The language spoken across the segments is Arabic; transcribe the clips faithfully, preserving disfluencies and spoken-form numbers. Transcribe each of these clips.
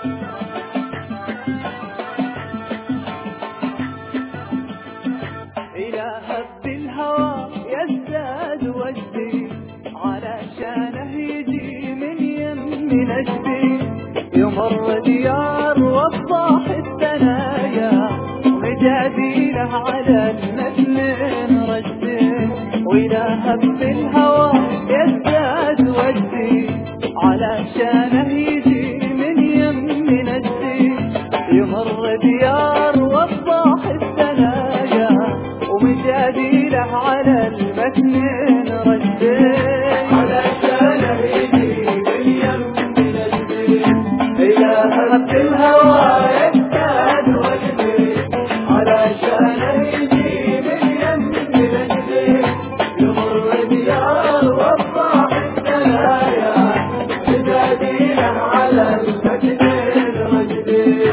إلى هب الهوى يزداد وجدي علشانه يجي من يم نجدي، يمر ديار وضاح الثنايا ومجاديله على المثل رجدي. وإلى هب الهوى يزداد وجدي علشانه يجي من يم نجدي، يمر ديار وضاح الثنايا ومجاديله على المتن رجدي، علشانه يجي من يم نجدي. إلى هب الهوى يزداد وجدي علشانه يجي من يم نجدي، يمر ديار وضاح الثنايا ومجاديله على المتن رجدي.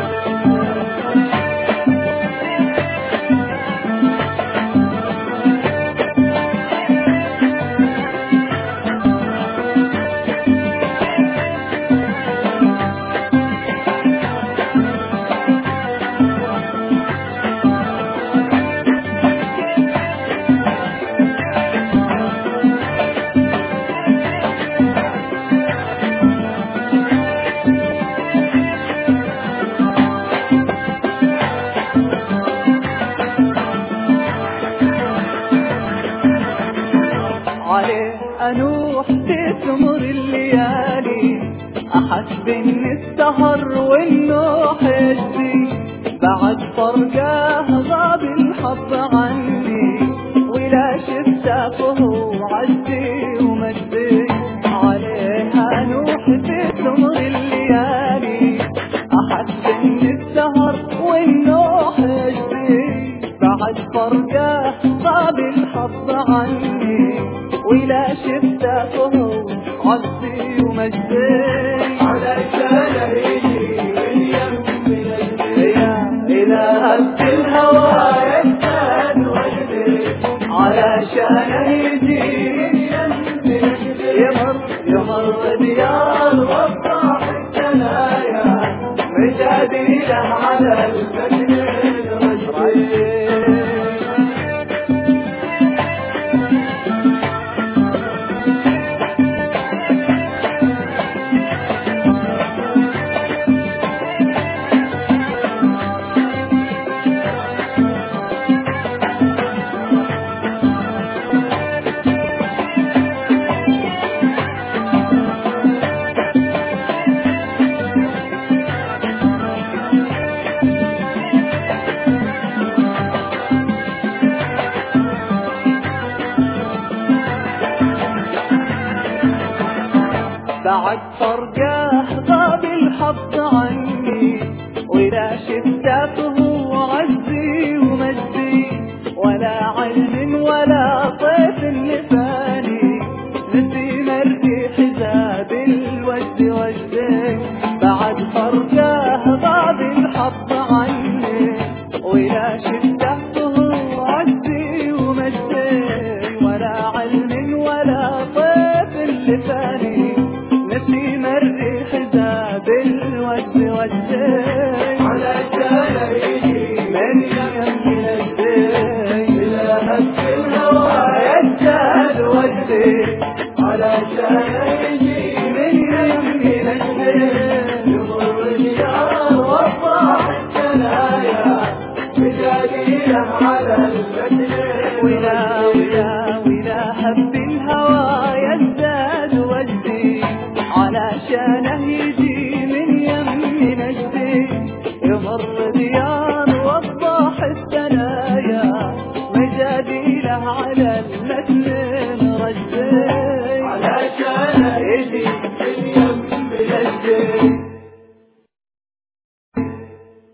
عليه أنوح تسمر الليالي، أحس بإن السهر والنوح يجدي، بعد فرقاه غاب الحظ عني ولا شفتاته عزي ومجدي. عليه أنوح تسمر الليالي، أحس بإن السهر والنوح يجدي، بعد فرقاه غاب الحظ عني ولا شفتاته عزي ومجدي، علشانه يجي من يم نجدي. إلى هب الهوى يزداد وجدي علشانه يجي من يم نجدي، يمر يمر ديار وضاح الثنايا مجاديله على المتن رجدي. بعد فرقاه غاب الحظ عني ولا شفتاته عزي ومجدي، ولا علم ولا طيف لساني نسيم الريح ذاب الوجد وجدي. بعد فرقاه غاب الحظ عني ولا شفتاته عزي ومجدي، ولا علم ولا طيف لساني نسيم الريح ذاب الوجد وجدي، علشانه يجي من يم نجدي. إلى هب الهوى يزداد وجدي علشانه يجي من يم نجدي، يمر ديار وضاح الثنايا مجاديله على المتن. ولا ولا ولا هب الهوى يزداد وجدي علشانه يجي من يم نجدي، يمر ديار وضاح الثنايا مجاديله على المتن رجدي.